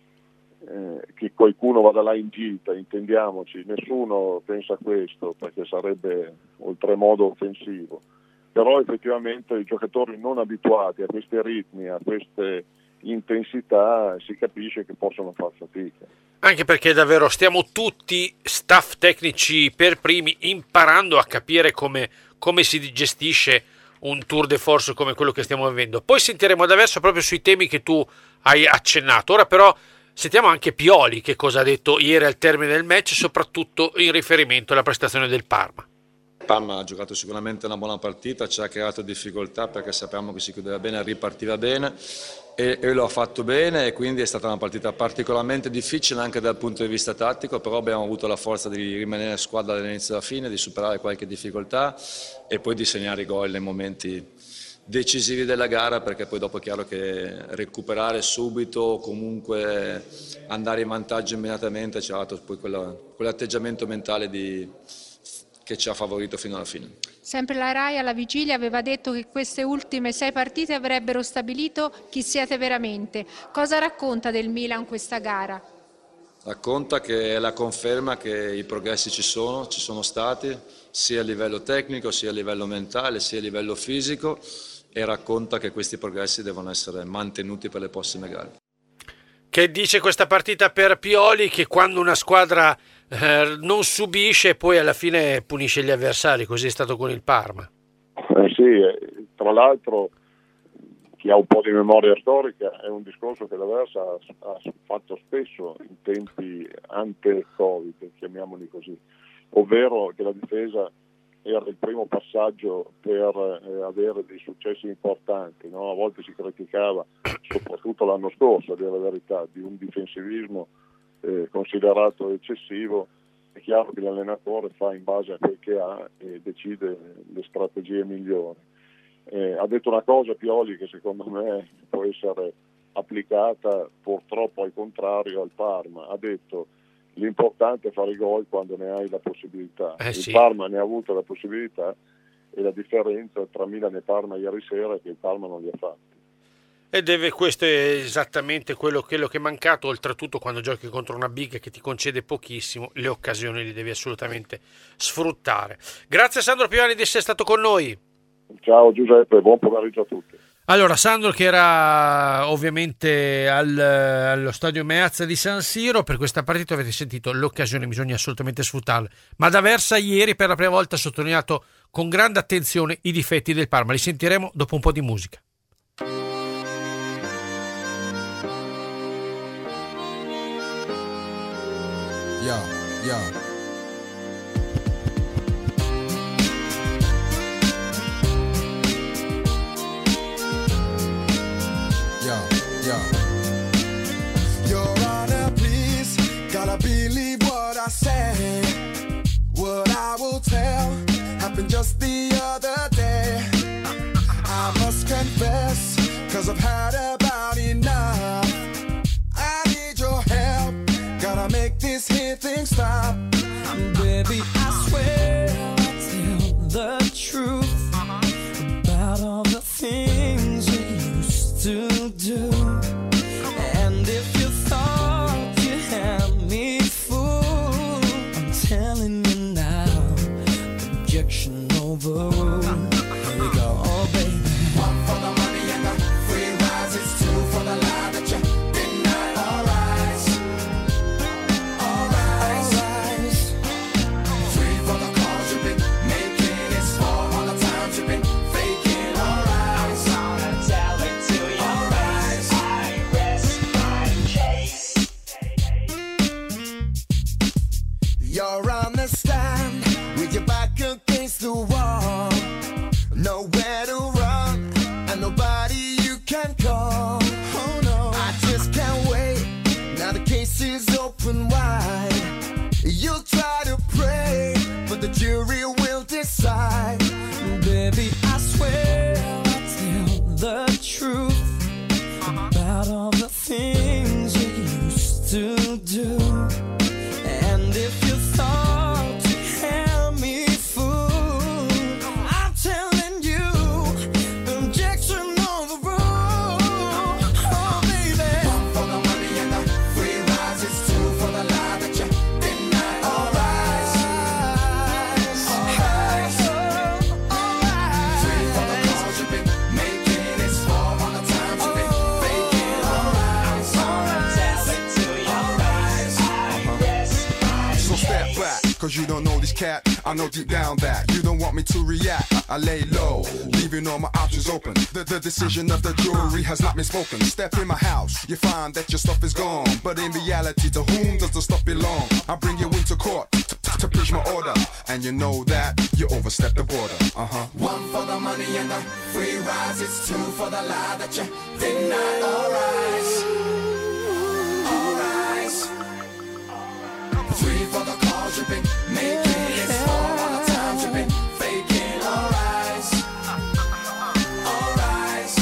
eh, che qualcuno vada là in gita, intendiamoci, nessuno pensa a questo perché sarebbe oltremodo offensivo. Però effettivamente i giocatori non abituati a questi ritmi, a queste intensità, si capisce che possono far fatica. Anche perché davvero stiamo tutti, staff tecnici per primi, imparando a capire come, come si gestisce un tour de force come quello che stiamo vivendo. Poi sentiremo da verso proprio sui temi che tu hai accennato. Ora però sentiamo anche Pioli che cosa ha detto ieri al termine del match, soprattutto in riferimento alla prestazione del Parma. Parma ha giocato sicuramente una buona partita, ci ha creato difficoltà perché sappiamo che si chiudeva bene, ripartiva bene e, e lo ha fatto bene e quindi è stata una partita particolarmente difficile anche dal punto di vista tattico, però abbiamo avuto la forza di rimanere squadra dall'inizio alla fine, di superare qualche difficoltà e poi di segnare i gol nei momenti decisivi della gara, perché poi dopo è chiaro che recuperare subito o comunque andare in vantaggio immediatamente c'è dato poi quella, quell'atteggiamento mentale di che ci ha favorito fino alla fine. Sempre la Rai alla vigilia aveva detto che queste ultime sei partite avrebbero stabilito chi siete veramente. Cosa racconta del Milan questa gara? Racconta che è la conferma che i progressi ci sono, ci sono stati, sia a livello tecnico, sia a livello mentale, sia a livello fisico, e racconta che questi progressi devono essere mantenuti per le prossime gare. Che dice questa partita per Pioli che quando una squadra eh, non subisce poi alla fine punisce gli avversari, così è stato con il Parma. Eh sì, eh, tra l'altro chi ha un po' di memoria storica è un discorso che l'Aversa ha, ha fatto spesso in tempi ante-Covid, chiamiamoli così, ovvero che la difesa era il primo passaggio per eh, avere dei successi importanti, no? A volte si criticava, soprattutto l'anno scorso, a dire la verità, di un difensivismo eh, considerato eccessivo. È chiaro che l'allenatore fa in base a quel che ha e decide le strategie migliori. Eh, ha detto una cosa Pioli che secondo me può essere applicata purtroppo al contrario al Parma. Ha detto: l'importante è fare i gol quando ne hai la possibilità. Eh sì. Il Parma ne ha avuto la possibilità e la differenza tra Milan e Parma ieri sera è che il Parma non li ha fatti. E deve, questo è esattamente quello, quello che è mancato. Oltretutto quando giochi contro una big che ti concede pochissimo, le occasioni le devi assolutamente sfruttare. Grazie a Sandro Piovani di essere stato con noi. Ciao Giuseppe, buon pomeriggio a tutti. Allora, Sandro che era ovviamente al, allo stadio Meazza di San Siro, per questa partita avete sentito l'occasione, bisogna assolutamente sfruttarla, ma D'Aversa ieri per la prima volta ha sottolineato con grande attenzione i difetti del Parma, li sentiremo dopo un po' di musica. Yeah, yeah. Yeah, yeah. Your Honor, please, gotta believe what I say. What I will tell happened just the other day. I must confess, cause I've had about enough. I need your help, gotta make this here thing stop. Baby, I swear I'll tell the truth about all the things we used to do. And if you thought you had me fooled, I'm telling you now, objection overruled. Here we go, oh baby. One for the money and the free rise, it's two for the lie that you deny. All rise, all rise. Three for the calls you've been making, it's four all the times you've been faking. All rise, I'm gonna tell it to you. All rise, I rest my case. You're on the stand with your back against the wall. Nowhere to run, and nobody you can call. Oh no, I just can't wait. Now the case is open wide. You'll try to pray, but the jury will decide. Baby, I swear I'll tell the truth about all the things you used to do. And if you thought you had me fooled, I'm telling you, objection overruled. Oh baby. One for the money and the free rise, it's two for the lie that you deny. All rise, all rise, all rise. Three for the calls you've been making, it's four all the times you've been faking. All rise, all rise, tell it to you. All rise, I rest my So step case. back, cause you don't know this cat. I know deep down that you don't want me to react. I lay low, leaving all my options open. The, the decision of the jury has not been spoken. Step in my house, you find that your stuff is gone. But in reality, to whom does the stuff belong? I bring you into court t- t- to preach my order. And you know that you overstepped the border. Uh-huh. One for the money and the free rise, it's two for the lie that you deny. All rise, all rise. Three for the calls you've been making, it's four all the times you've been faking. All rise, all rise.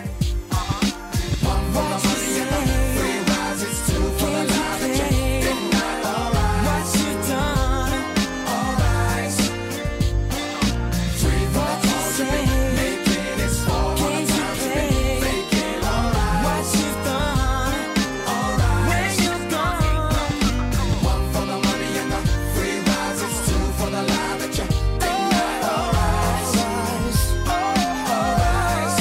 One for the money and the free rise, it's two for the lie that you deny. All rise, What you done? all rise. Three for the calls you've been making, it's four all the Can't you times you've been play faking. All rise, what you've done? all When rise. you're gone, One for the money and the free rise, it's two for the lie that you deny. All rise, all rise.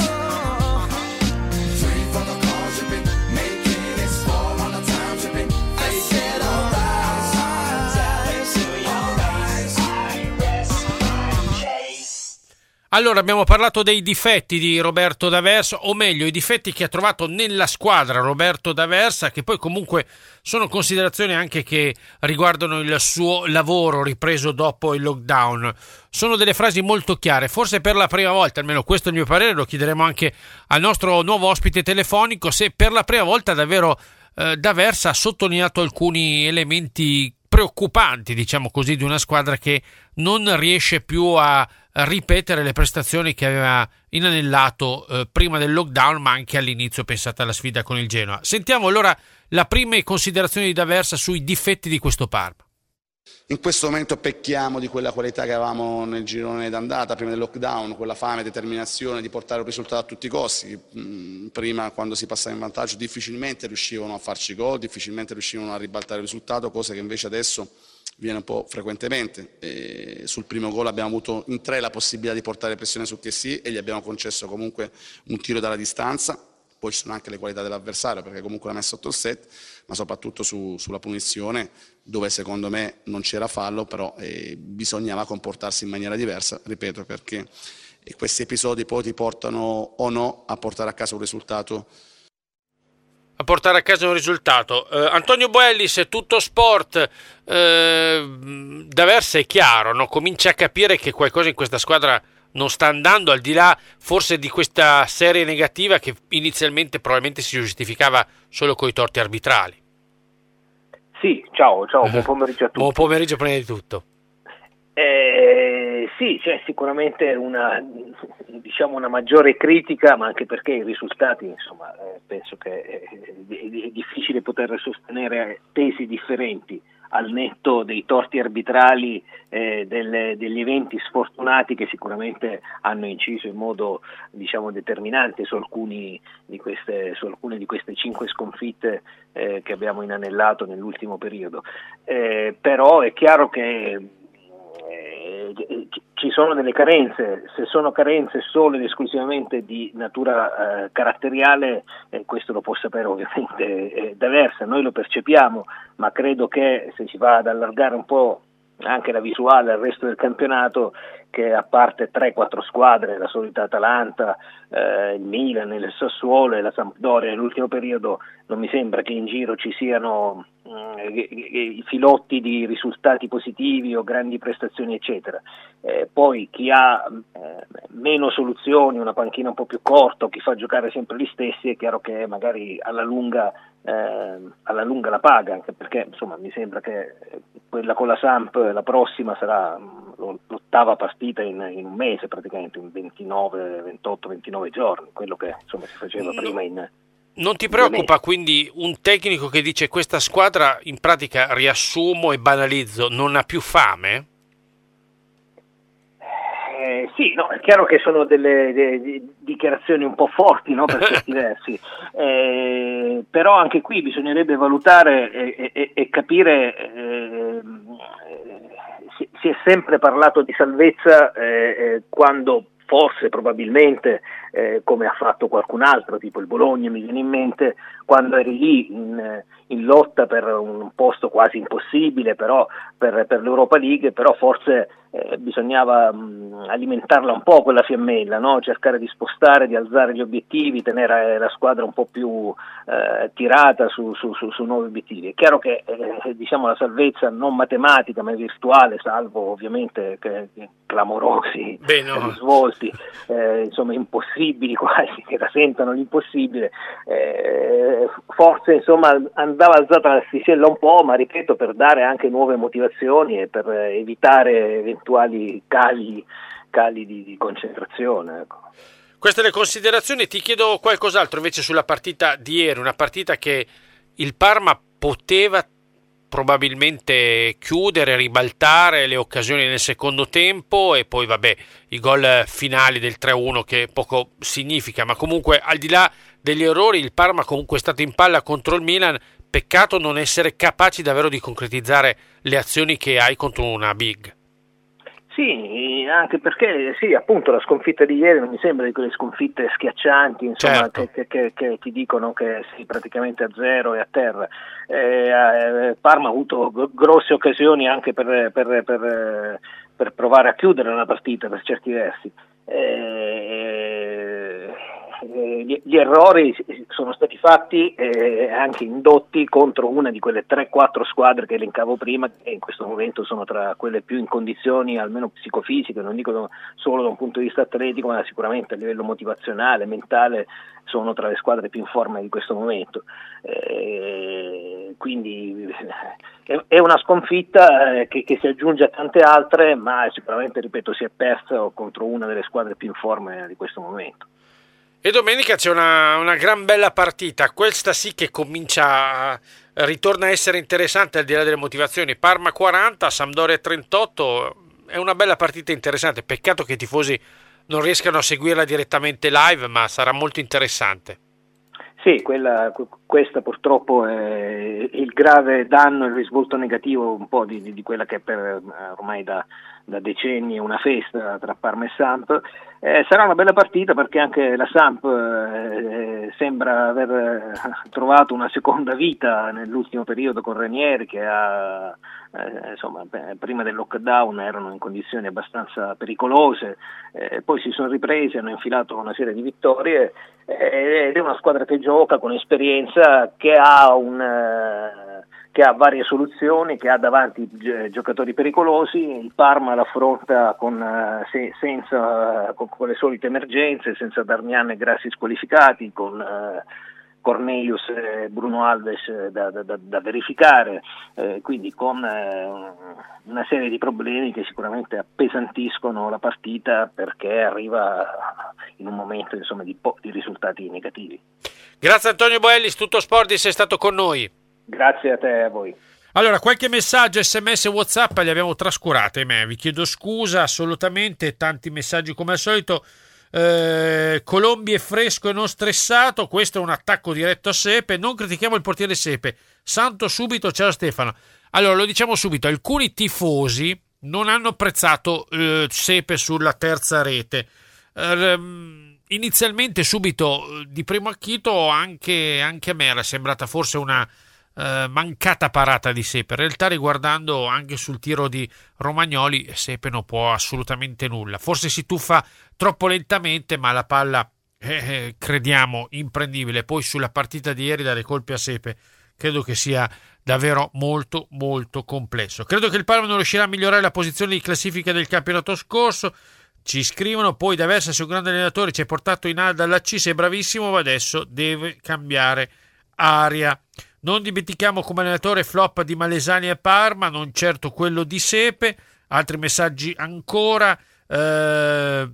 Three for the calls you've been making, it's four all the times you've been faking. All rise, tell it to you. All rise, I rest my case. Allora, abbiamo parlato dei difetti di Roberto D'Aversa, o meglio, i difetti che ha trovato nella squadra Roberto D'Aversa, che poi comunque sono considerazioni anche che riguardano il suo lavoro ripreso dopo il lockdown. Sono delle frasi molto chiare, forse per la prima volta, almeno questo è il mio parere, lo chiederemo anche al nostro nuovo ospite telefonico, se per la prima volta davvero eh, D'Aversa ha sottolineato alcuni elementi preoccupanti, diciamo così, di una squadra che non riesce più a ripetere le prestazioni che aveva inanellato eh, prima del lockdown, ma anche all'inizio, pensate alla sfida con il Genoa. Sentiamo allora la prime considerazioni di D'Aversa sui difetti di questo Parma. In questo momento pecchiamo di quella qualità che avevamo nel girone d'andata, prima del lockdown, quella fame e determinazione di portare un risultato a tutti i costi. Prima, quando si passava in vantaggio, difficilmente riuscivano a farci gol, difficilmente riuscivano a ribaltare il risultato, cosa che invece adesso viene un po' frequentemente. E sul primo gol abbiamo avuto in tre la possibilità di portare pressione su Kessie e gli abbiamo concesso comunque un tiro dalla distanza. Poi ci sono anche le qualità dell'avversario, perché comunque l'ha messo sotto il set, ma soprattutto su, sulla punizione, dove secondo me non c'era fallo, però eh, bisognava comportarsi in maniera diversa, ripeto, perché questi episodi poi ti portano o no a portare a casa un risultato. A portare a casa un risultato. Eh, Antonio Boellis, è tutto sport. Eh, D'Aversa è chiaro, no? Comincia a capire che qualcosa in questa squadra non sta andando, al di là forse di questa serie negativa che inizialmente probabilmente si giustificava solo coi torti arbitrali. Sì, ciao, ciao, buon pomeriggio a tutti. Buon pomeriggio prima di tutto. Eh, sì, c'è sicuramente una, diciamo, una maggiore critica, ma anche perché i risultati, insomma, eh, penso che è, è difficile poter sostenere tesi differenti al netto dei torti arbitrali, eh, delle, degli eventi sfortunati che sicuramente hanno inciso in modo, diciamo, determinante su, alcuni di queste, su alcune di queste cinque sconfitte eh, che abbiamo inanellato nell'ultimo periodo. Eh, però è chiaro che eh, ci sono delle carenze. Se sono carenze solo ed esclusivamente di natura eh, caratteriale, eh, questo lo può sapere ovviamente eh, D'Aversa, noi lo percepiamo, ma credo che se si va ad allargare un po' anche la visuale al resto del campionato, che a parte tre quattro squadre, la solita Atalanta, eh, il Milan, il Sassuolo e la Sampdoria nell'ultimo periodo, non mi sembra che in giro ci siano mh, i filotti di risultati positivi o grandi prestazioni eccetera. Eh, poi chi ha eh, meno soluzioni, una panchina un po' più corta, o chi fa giocare sempre gli stessi, è chiaro che magari alla lunga eh, alla lunga la paga, anche perché insomma mi sembra che quella con la Samp la prossima sarà l'ottava partita in, in un mese, praticamente in ventinove, ventotto, ventinove giorni, quello che insomma si faceva no. prima in... Non ti preoccupa quindi un tecnico che dice questa squadra, in pratica riassumo e banalizzo, non ha più fame? Eh, sì, no, è chiaro che sono delle, delle dichiarazioni un po' forti, no, per certi versi, eh, però anche qui bisognerebbe valutare e, e, e capire, eh, si, si è sempre parlato di salvezza eh, quando forse, probabilmente, eh, come ha fatto qualcun altro, tipo il Bologna mi viene in mente, quando eri lì in, in lotta per un posto quasi impossibile, però per, per l'Europa League, però forse eh, bisognava mh, alimentarla un po' quella fiammella, no? Cercare di spostare, di alzare gli obiettivi, tenere la squadra un po' più eh, tirata su, su, su, su nuovi obiettivi. È chiaro che eh, diciamo la salvezza non matematica ma virtuale, salvo ovviamente che, che clamorosi Beh, no. risvolti, eh, insomma impossibili quasi, che rasentano l'impossibile, eh, forse insomma andava alzata l'asticella un po', ma ripeto, per dare anche nuove motivazioni e per evitare eventuali cali, cali di, di concentrazione, ecco. Queste le considerazioni. Ti chiedo qualcos'altro invece sulla partita di ieri, una partita che il Parma poteva probabilmente chiudere, ribaltare le occasioni nel secondo tempo, e poi vabbè i gol finali del tre a uno che poco significa, ma comunque al di là degli errori il Parma comunque è stato in palla contro il Milan. Peccato non essere capaci davvero di concretizzare le azioni che hai contro una big. Sì, anche perché sì, appunto la sconfitta di ieri non mi sembra di quelle sconfitte schiaccianti, insomma, certo. che, che, che ti dicono che sei praticamente a zero e a terra. Eh, Parma ha avuto grosse occasioni anche per, per, per, per provare a chiudere la partita per certi versi. Eh, Gli, gli errori sono stati fatti e anche indotti contro una di quelle tre quattro squadre che elencavo prima, che in questo momento sono tra quelle più in condizioni almeno psicofisiche, non dico solo da un punto di vista atletico, ma sicuramente a livello motivazionale, mentale, sono tra le squadre più in forma di questo momento. Eh, quindi è, è una sconfitta eh, che, che si aggiunge a tante altre, ma sicuramente, ripeto, si è persa contro una delle squadre più in forma di questo momento. E domenica c'è una, una gran bella partita, questa sì che comincia, ritorna a essere interessante al di là delle motivazioni. Parma quaranta, Sampdoria trentotto, è una bella partita interessante, peccato che i tifosi non riescano a seguirla direttamente live, ma sarà molto interessante. Sì, quella, questa purtroppo è il grave danno, il risvolto negativo un po' di, di, di quella che è per ormai da, da decenni una festa tra Parma e Samp. Eh, sarà una bella partita perché anche la Samp eh, sembra aver trovato una seconda vita nell'ultimo periodo con Ranieri, che ha eh, insomma beh, prima del lockdown erano in condizioni abbastanza pericolose, eh, poi si sono ripresi, hanno infilato una serie di vittorie eh, ed è una squadra che gioca con esperienza, che ha un eh, che ha varie soluzioni, che ha davanti gi- giocatori pericolosi. Il Parma l'affronta con, uh, se- senza, uh, con, con le solite emergenze, senza Darmian e Grassi squalificati, con uh, Cornelius e Bruno Alves da, da, da, da verificare, eh, quindi con uh, una serie di problemi che sicuramente appesantiscono la partita, perché arriva in un momento insomma di, po- di risultati negativi. Grazie Antonio Boellis, Tutto Sport, di essere stato con noi. Grazie a te e a voi. Allora, qualche messaggio, sms, whatsapp li abbiamo trascurati, ahimè, vi chiedo scusa assolutamente, tanti messaggi come al solito. eh, Colombi è fresco e non stressato, questo è un attacco diretto a Sepe, non critichiamo il portiere Sepe, santo subito, ciao Stefano. Allora, lo diciamo subito, alcuni tifosi non hanno apprezzato eh, Sepe sulla terza rete. eh, inizialmente subito di primo acchito anche, anche a me era sembrata forse una Uh, mancata parata di Sepe. In realtà, riguardando anche sul tiro di Romagnoli, Sepe non può assolutamente nulla, forse si tuffa troppo lentamente, ma la palla eh, eh, crediamo imprendibile. Poi sulla partita di ieri dare colpi a Sepe credo che sia davvero molto molto complesso. Credo che il Parma non riuscirà a migliorare la posizione di classifica del campionato scorso. Ci scrivono poi: da Versa sei un grande allenatore, ci hai portato in A dalla C, sei bravissimo, ma adesso deve cambiare aria. Non dimentichiamo come allenatore flop di Malesani a Parma, non certo quello di Sepe. Altri messaggi ancora. Eh,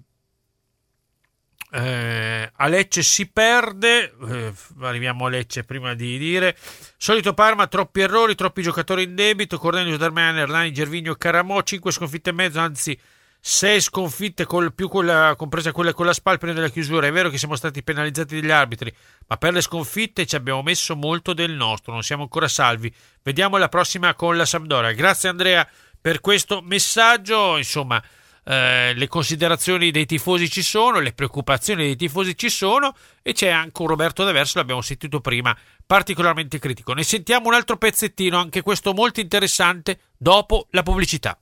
eh, a Lecce si perde. Eh, arriviamo a Lecce prima di dire. Solito Parma, troppi errori, troppi giocatori in debito. Cornelius, Darmian, Hernani, Gervinho, Caramò. cinque sconfitte e mezzo, anzi sei sconfitte, col, più quella, compresa quella con la Spal prima della chiusura. È vero che siamo stati penalizzati dagli arbitri, ma per le sconfitte ci abbiamo messo molto del nostro, non siamo ancora salvi. Vediamo la prossima con la Sampdoria. Grazie Andrea per questo messaggio. Insomma, eh, le considerazioni dei tifosi ci sono, le preoccupazioni dei tifosi ci sono, e c'è anche un Roberto D'Averso, l'abbiamo sentito prima, particolarmente critico. Ne sentiamo un altro pezzettino, anche questo molto interessante, dopo la pubblicità.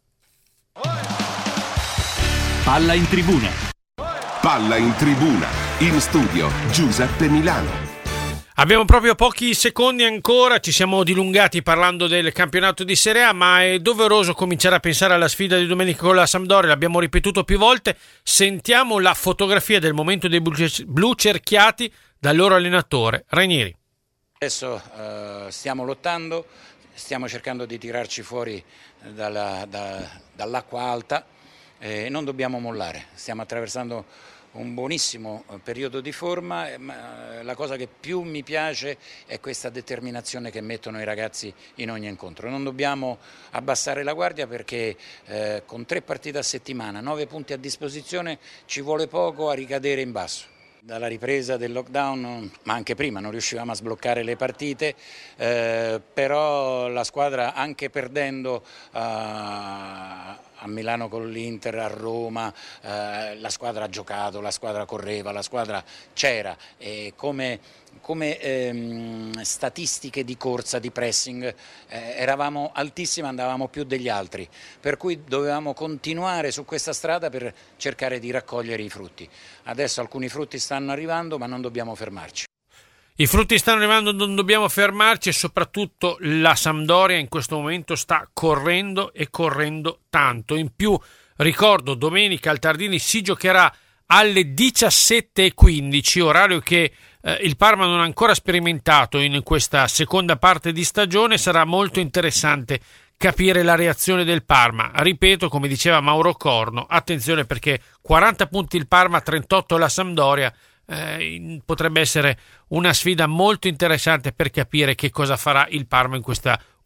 Palla in tribuna. Palla in tribuna. In studio Giuseppe Milano. Abbiamo proprio pochi secondi ancora, ci siamo dilungati parlando del campionato di Serie A, ma è doveroso cominciare a pensare alla sfida di domenica con la Sampdoria, l'abbiamo ripetuto più volte. Sentiamo la fotografia del momento dei blu cerchiati dal loro allenatore Ranieri. Adesso uh, stiamo lottando, stiamo cercando di tirarci fuori dalla, da, dall'acqua alta. E non dobbiamo mollare, stiamo attraversando un buonissimo periodo di forma, ma la cosa che più mi piace è questa determinazione che mettono i ragazzi in ogni incontro. Non dobbiamo abbassare la guardia, perché eh, con tre partite a settimana, nove punti a disposizione, ci vuole poco a ricadere in basso. Dalla ripresa del lockdown, ma anche prima, non riuscivamo a sbloccare le partite, eh, però la squadra, anche perdendo uh, a Milano con l'Inter, a Roma, eh, la squadra ha giocato, la squadra correva, la squadra c'era, e come, come ehm, statistiche di corsa, di pressing, eh, eravamo altissimi, andavamo più degli altri, per cui dovevamo continuare su questa strada per cercare di raccogliere i frutti. Adesso alcuni frutti stanno arrivando, ma non dobbiamo fermarci. I frutti stanno arrivando, non dobbiamo fermarci, e soprattutto la Sampdoria in questo momento sta correndo e correndo tanto. In più, ricordo, domenica al Tardini si giocherà alle diciassette e quindici, orario che eh, il Parma non ha ancora sperimentato in questa seconda parte di stagione. Sarà molto interessante capire la reazione del Parma. Ripeto, come diceva Mauro Corno, attenzione, perché quaranta punti il Parma, trentotto la Sampdoria. Eh, potrebbe essere una sfida molto interessante per capire che cosa farà il Parma in questa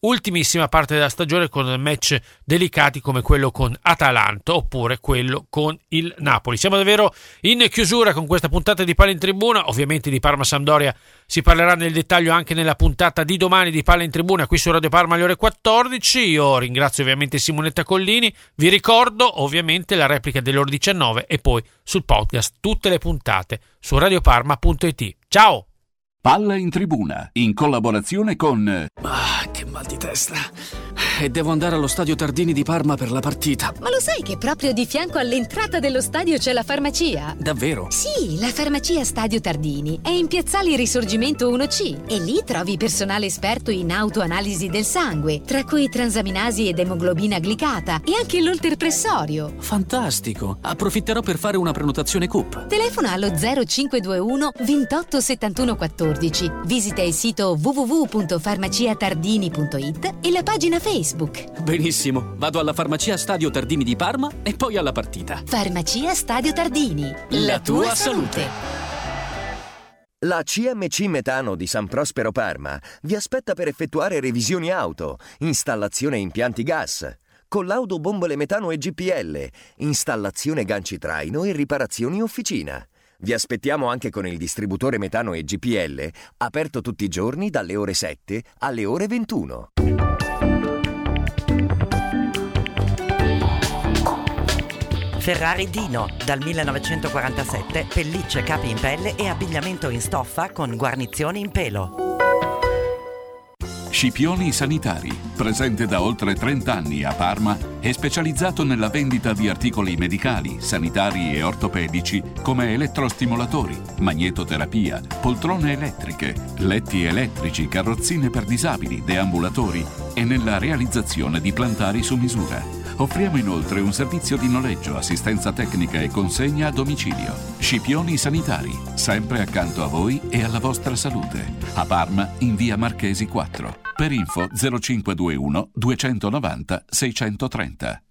ultimissima parte della stagione con match delicati come quello con Atalanta oppure quello con il Napoli. Siamo davvero in chiusura con questa puntata di Palla in Tribuna. Ovviamente di Parma-Sampdoria si parlerà nel dettaglio anche nella puntata di domani di Palla in Tribuna qui su Radio Parma alle ore quattordici. Io ringrazio ovviamente Simonetta Collini, vi ricordo ovviamente la replica delle ore diciannove e poi sul podcast tutte le puntate su radioparma punto it. Ciao! Palla in Tribuna, in collaborazione con... Ah, che mal di testa. E devo andare allo stadio Tardini di Parma per la partita. Ma lo sai che proprio di fianco all'entrata dello stadio c'è la farmacia? Davvero? Sì, la farmacia Stadio Tardini è in Piazzale Risorgimento uno C e lì trovi personale esperto in autoanalisi del sangue, tra cui transaminasi ed emoglobina glicata e anche l'olterpressorio. Fantastico! Approfitterò per fare una prenotazione C U P. Telefona allo zero cinque due uno ventotto settantuno quattordici. Visita il sito w w w punto farmacia tardini punto it e la pagina Facebook. Benissimo, vado alla farmacia Stadio Tardini di Parma e poi alla partita. Farmacia Stadio Tardini, la, la tua, tua salute. La C M C Metano di San Prospero Parma vi aspetta per effettuare revisioni auto, installazione impianti gas, collaudo bombole metano e G P L, installazione ganci traino e riparazioni officina. Vi aspettiamo anche con il distributore metano e G P L, aperto tutti i giorni dalle ore sette alle ore ventuno. Ferrari Dino, dal millenovecentoquarantasette, pellicce, capi in pelle e abbigliamento in stoffa con guarnizioni in pelo. Scipioni Sanitari, presente da oltre trenta anni a Parma, è specializzato nella vendita di articoli medicali, sanitari e ortopedici come elettrostimolatori, magnetoterapia, poltrone elettriche, letti elettrici, carrozzine per disabili, deambulatori e nella realizzazione di plantari su misura. Offriamo inoltre un servizio di noleggio, assistenza tecnica e consegna a domicilio. Scipioni Sanitari, sempre accanto a voi e alla vostra salute. A Parma, in via Marchesi quattro. Per info zero cinque due uno duecentonovanta seicentotrenta.